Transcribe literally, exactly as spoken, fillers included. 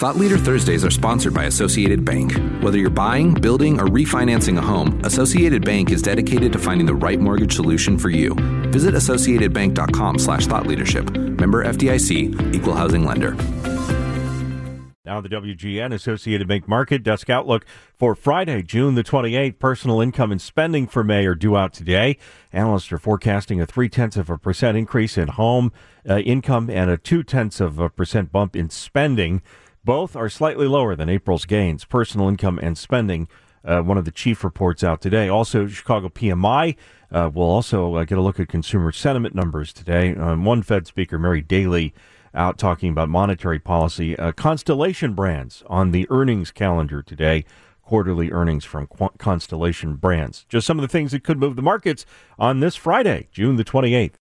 Thought Leader Thursdays are sponsored by Associated Bank. Whether you're buying, building, or refinancing a home, Associated Bank is dedicated to finding the right mortgage solution for you. Visit associatedbank.com slash thought leadership. Member F D I C, Equal Housing Lender. Now the W G N Associated Bank Market Desk Outlook for Friday, June the twenty-eighth. Personal income and spending for May are due out today. Analysts are forecasting a three-tenths of a percent increase in home uh, income and a two-tenths of a percent bump in spending. Both are slightly lower than April's gains. Personal income and spending, uh, one of the chief reports out today. Also, Chicago P M I. Uh, we'll also uh, get a look at consumer sentiment numbers today. Um, one Fed speaker, Mary Daly, out talking about monetary policy. Uh, Constellation Brands on the earnings calendar today. Quarterly earnings from Qu- Constellation Brands. Just some of the things that could move the markets on this Friday, June the twenty-eighth.